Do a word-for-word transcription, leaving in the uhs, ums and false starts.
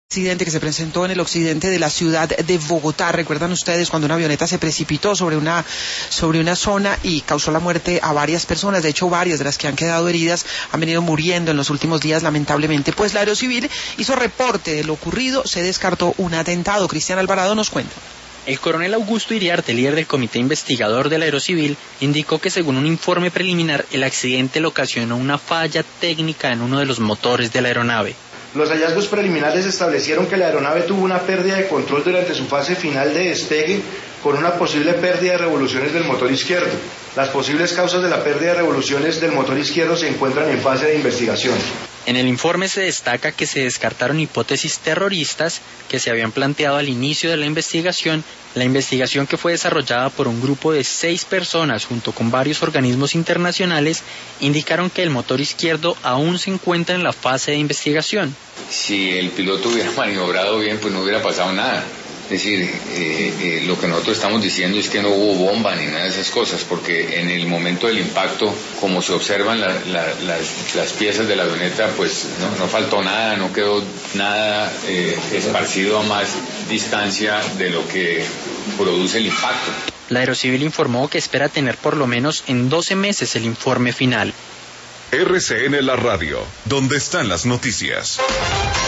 Accidente que se presentó en el occidente de la ciudad de Bogotá. ¿Recuerdan ustedes cuando una avioneta se precipitó sobre una sobre una zona y causó la muerte a varias personas? De hecho, varias de las que han quedado heridas han venido muriendo en los últimos días, lamentablemente. Pues la Aerocivil hizo reporte de lo ocurrido, se descartó un atentado. Cristian Alvarado nos cuenta. El coronel Augusto Iriarte, líder del comité investigador de la Aerocivil, indicó que según un informe preliminar, el accidente le ocasionó una falla técnica en uno de los motores de la aeronave. Los hallazgos preliminares establecieron que la aeronave tuvo una pérdida de control durante su fase final de despegue, con una posible pérdida de revoluciones del motor izquierdo. Las posibles causas de la pérdida de revoluciones del motor izquierdo se encuentran en fase de investigación. En el informe se destaca que se descartaron hipótesis terroristas que se habían planteado al inicio de la investigación, la investigación que fue desarrollada por un grupo de seis personas junto con varios organismos internacionales, indicaron que el motor izquierdo aún se encuentra en la fase de investigación. Si el piloto hubiera maniobrado bien, pues no hubiera pasado nada. Es decir, eh, eh, lo que nosotros estamos diciendo es que no hubo bomba ni nada de esas cosas, porque en el momento del impacto, como se observan la, la, las, las piezas de la avioneta, pues no, no faltó nada, no quedó nada eh, esparcido a más distancia de lo que produce el impacto. La Aerocivil informó que espera tener por lo menos en doce meses el informe final. R C N La Radio, donde están las noticias.